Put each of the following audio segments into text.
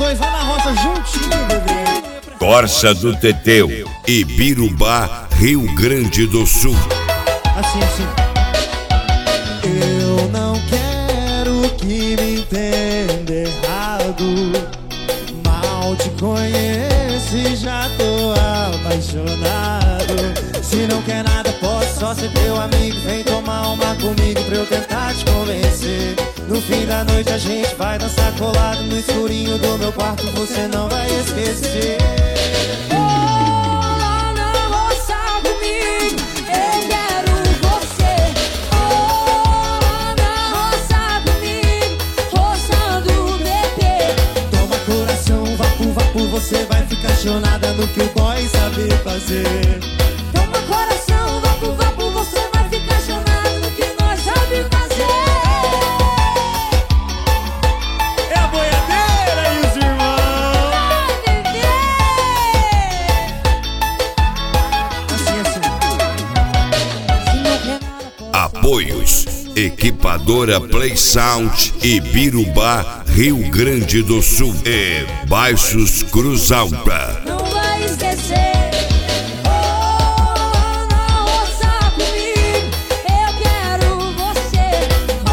dois lá na roça juntinho, bebê. Corça do Teteu, Ibirubá, Rio Grande do Sul. Assim. Eu não quero que me entenda errado. Mal te conheço e já tô apaixonado. Se não quer nada, posso só ser teu amigo. Vem tomar uma comigo pra eu tentar te convencer. No fim da noite a gente vai dançar colado no escurinho do meu quarto, você não vai esquecer. Você vai ficar apaixonada no que o boy sabe fazer. Toma coração, vapo, vapo, você vai ficar apaixonada no que nós sabe fazer. É a boiadeira e os irmãos. Assim. Apoios: Equipadora Play Sound, Ibirubá, Rio Grande do Sul e Baixos Cruz Alta. Não vai esquecer. Na roça comigo, eu quero você.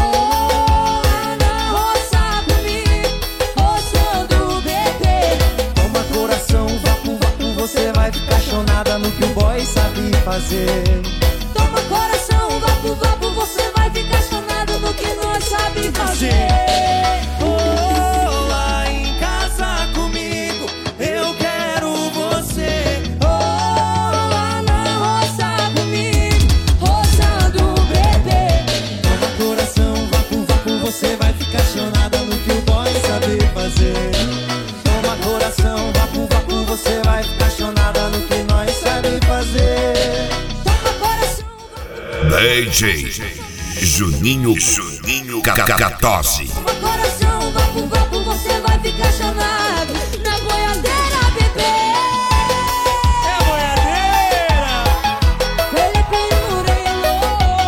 Na roça comigo, roçando bebê. Toma coração, vapo, vapo, você vai ficar apaixonada no que o boy sabe fazer. Toma coração, vapo, vapo, você vai ficar apaixonado no que nós sabe fazer. Lá em casa comigo, eu quero você. Lá na roça comigo, roçando bebê. Toma coração, vapo, vapo, você vai ficar apaixonada no que o boy sabe fazer. Toma coração, vapo, vapo, você vai ficar apaixonada no que nós sabe fazer. Toma coração. DJ Juninho Cacatosse. Toma coração, vapo, vapo, você vai ficar apaixonado na boiadeira, bebê. É a boiadeira. Ele pendurou.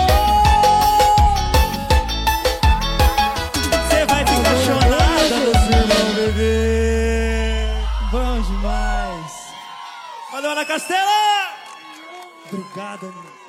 Você vai ficar apaixonada nos irmãos, bebê. Bom demais. Valeu, Ana Castela. Obrigada, meu.